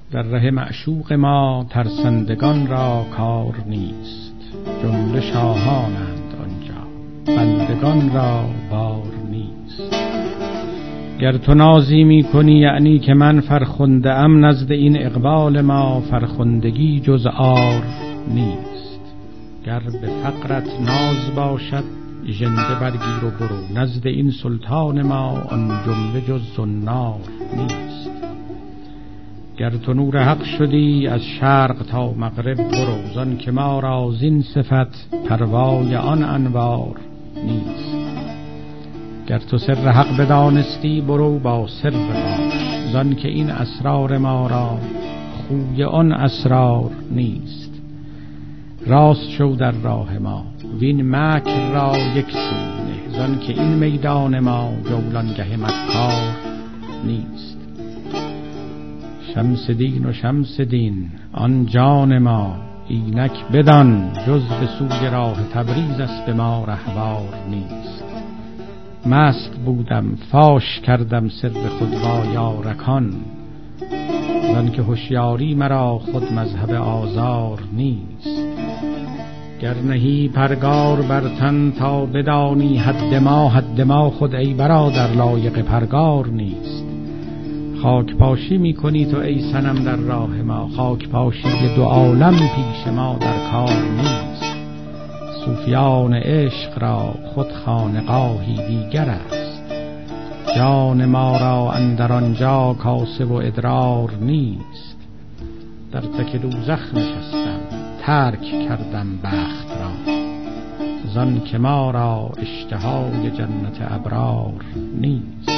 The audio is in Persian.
در ره معشوق ما ترسندگان را کار نیست. جمله شاهانند آنجا، بندگان را بار نیست. گر تو نازی می کنی یعنی که من فرخنده ام، نزد این اقبال ما فرخندگی جز عار نیست. گر به فقرت ناز باشد ژنده برگیر و برو، نزد این سلطان ما آن جمله جز زنار نیست. گر تو نور حق شدی از شرق تا مغرب برو، زان که ما را زین صفت پروای آن انوار نیست. گر تو سر حق بدانستی برو با سر باش، زان که این اسرار ما را خوی آن اسرار نیست. راست شو در راه ما وین مکر را یک سونه، زان که این میدان ما جولانگه مکار نیست. شمس دین و شمس دین آن جان ما، اینک بدان جز به سوی راه تبریز است به ما رهوار نیست. مست بودم فاش کردم سر خود با یارکان، زان که هوشیاری مرا خود مذهب آزار نیست. گر نهی پرگار بر تن تا بدانی حد ما خود ای برادر لایق پرگار نیست. خاک پاشی می کنی تو ای صنم در راه ما، خاک پاشی دو عالم پیش ما در کار نیست. صوفیان عشق را خود خانقاهی دیگر است، جان ما را اندر آنجا کاسه و ادرار نیست. در تک دوزخ نشستم ترک کردم بخت را، زان که ما را اشتهای جنت ابرار نیست.